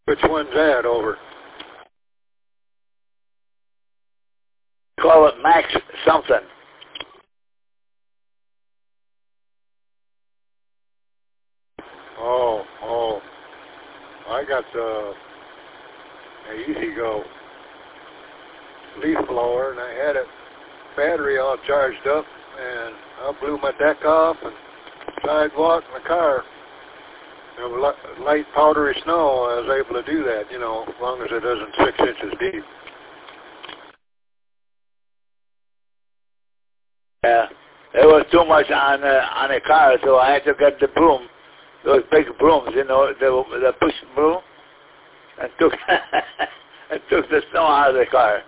Which one's that, over? Call it Max something. Oh. I got the Easy Go leaf blower, and I had it battery all charged up, and I blew my deck off and sidewalk in the car. There was light powdery snow. I was able to do that, as long as it isn't 6 inches deep. Yeah, there was too much on the car, so I had to get the broom, those big brooms, the push broom, and took the snow out of the car.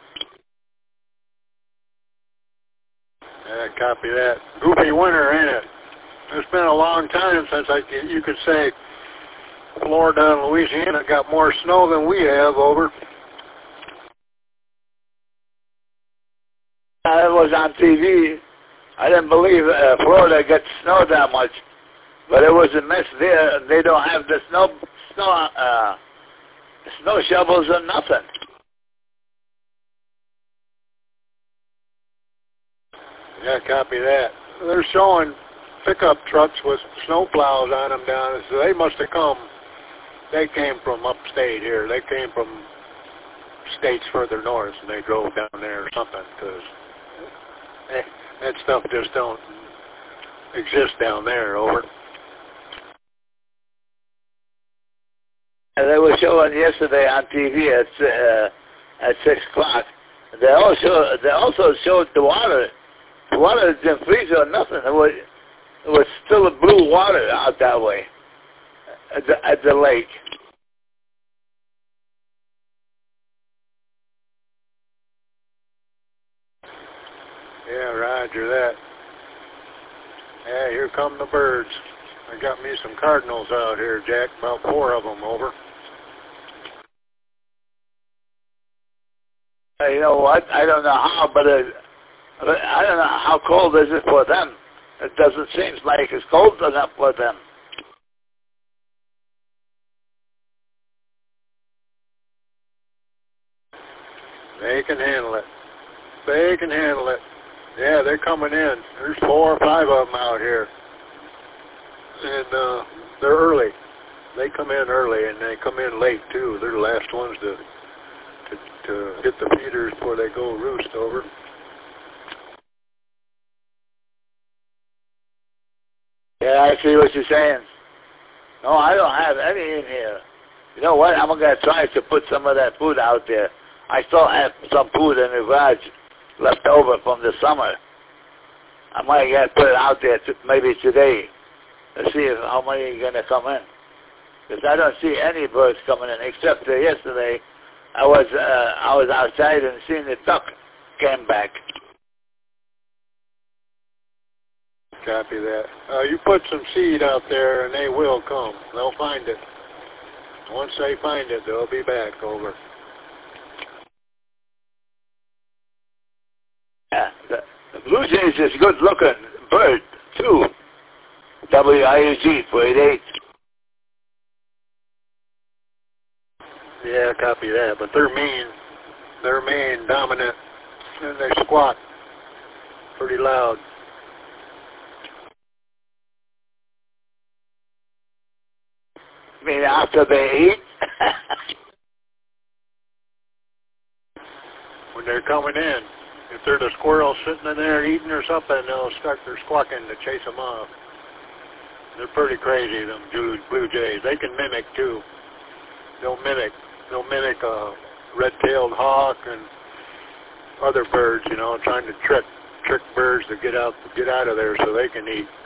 Yeah, copy that. Goofy winter, ain't it? It's been a long time since you could say Florida and Louisiana got more snow than we have, over. I was on TV. I didn't believe Florida gets snow that much, but it was a mess there. They don't have the snow shovels or nothing. Yeah, copy that. They're showing pickup trucks with snow plows on them down. So they must have they came from upstate here. They came from states further north, and they drove down there or something, because that stuff just don't exist down there, over. And they were showing yesterday on TV at 6 o'clock. They also showed the water. The water didn't freeze or nothing. It was still a blue water out that way at the lake. Yeah, roger that. Yeah, here come the birds. I got me some cardinals out here, Jack. About 4 of them, over. You know what? I don't know how, but I don't know how cold is it for them. It doesn't seem like it's cold enough for them. They can handle it. They can handle it. Yeah, they're coming in. There's 4 or 5 of them out here. And they're early. They come in early, and they come in late, too. They're the last ones to hit the feeders before they go roost, over. Yeah, I see what you're saying. No, I don't have any in here. You know what? I'm going to try to put some of that food out there. I still have some food in the garage left over from the summer. I might put it out there maybe today to see how many are going to come in. Because I don't see any birds coming in, except yesterday I was outside and seeing the duck came back. Copy that. You put some seed out there, and they will come. They'll find it. Once they find it, they'll be back, over. Yeah, the Blue Jays is a good-looking bird, too. WIUG 488. Yeah, copy that. But they're mean. They're mean, dominant, and they squawk pretty loud. I mean, after they eat? When they're coming in. If there's a squirrel sitting in there eating or something, they'll start their squawking to chase them off. They're pretty crazy, them Blue Jays. They can mimic, too. They'll mimic a red-tailed hawk and other birds, trying to trick birds to get out of there so they can eat.